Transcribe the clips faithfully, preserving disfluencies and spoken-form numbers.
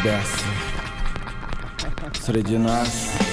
бесы. Среди нас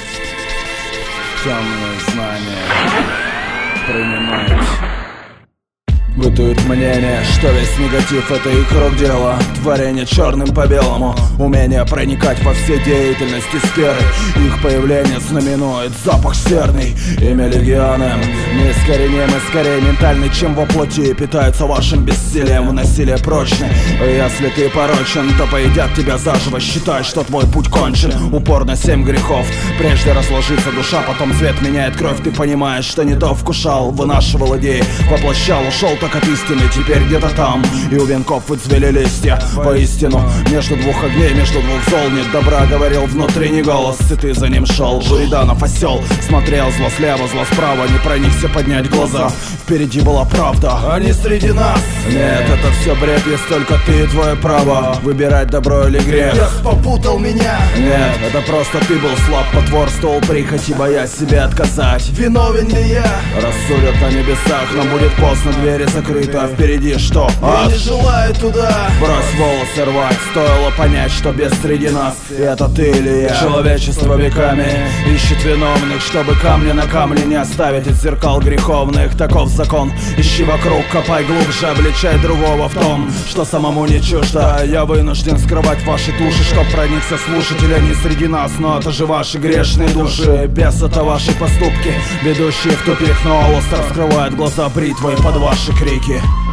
темные знания принимают. Бытует мнение, что весь негатив — это их рук дело. Творение черным по белому, умение проникать во все деятельности сферы. Их появление знаменует запах серный. Имя легионы неискоренимы, скорее ментальный, чем во плоти. Питаются вашим бессилием, в насилие прочны. Если ты порочен, то поедят тебя заживо. Считай, что твой путь кончен. Упор на семь грехов. Прежде разложится душа, потом цвет меняет кровь. Ты понимаешь, что не то вкушал, вынашивал идеи, воплощал, ушел так от истины, теперь где-то там. И у венков выцвели листья. Воистину, между двух огней, между двух зол нет добра, говорил внутренний голос, и ты за ним шел. Буриданов осел, смотрел зло слева, зло справа, не проникся поднять глаза. Впереди была правда, они среди нас. Нет, это все бред, есть только ты и твое право выбирать добро или грех. Бес попутал меня. Нет, это просто ты был слаб, потворствовал прихоти, боясь себе отказать. Виновен ли я? Рассудят на небесах, но будет поздно, двери закрыты, а впереди что? Я не желаю туда. Брось волосы рвать, стоило понять, что без среди нас. И это ты или я? Человечество веками ищет виновных, чтобы камня на камне не оставить от зеркал греховных. Таков закон, ищи вокруг, копай глубже, обличай другого в том, что самому не чуждо. Я вынужден скрывать ваши туши, чтоб проникся слушатель, они среди нас. Но это же ваши грешные души, без это ваши поступки, ведущие в тупик. Но Алластер вскрывает глаза бритвой под ваши крики.